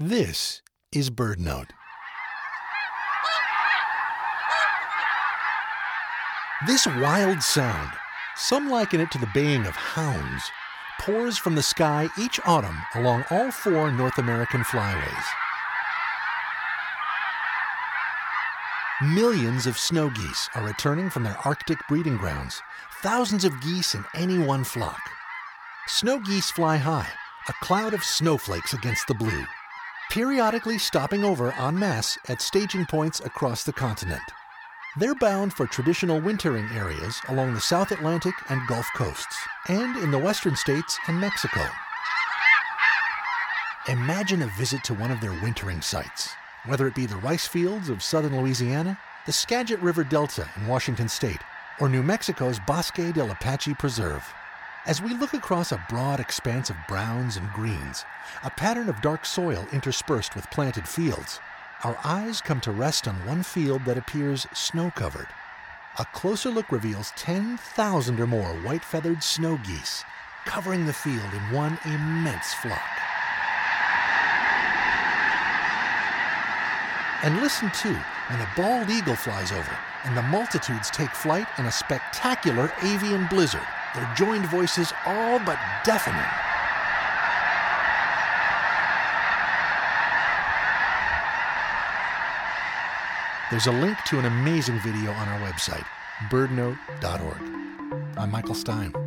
This is BirdNote. This wild sound, some liken it to the baying of hounds, pours from the sky each autumn along all 4 North American flyways. Millions of snow geese are returning from their Arctic breeding grounds, thousands of geese in any one flock. Snow geese fly high, a cloud of snowflakes against the blue, periodically stopping over en masse at staging points across the continent. They're bound for traditional wintering areas along the South Atlantic and Gulf coasts, and in the western states and Mexico. Imagine a visit to one of their wintering sites, whether it be the rice fields of southern Louisiana, the Skagit River Delta in Washington state, or New Mexico's Bosque del Apache Preserve. As we look across a broad expanse of browns and greens, a pattern of dark soil interspersed with planted fields, our eyes come to rest on one field that appears snow-covered. A closer look reveals 10,000 or more white-feathered snow geese covering the field in one immense flock. And listen, too, when a bald eagle flies over and the multitudes take flight in a spectacular avian blizzard, their joined voices all but deafening. There's a link to an amazing video on our website, birdnote.org. I'm Michael Stein.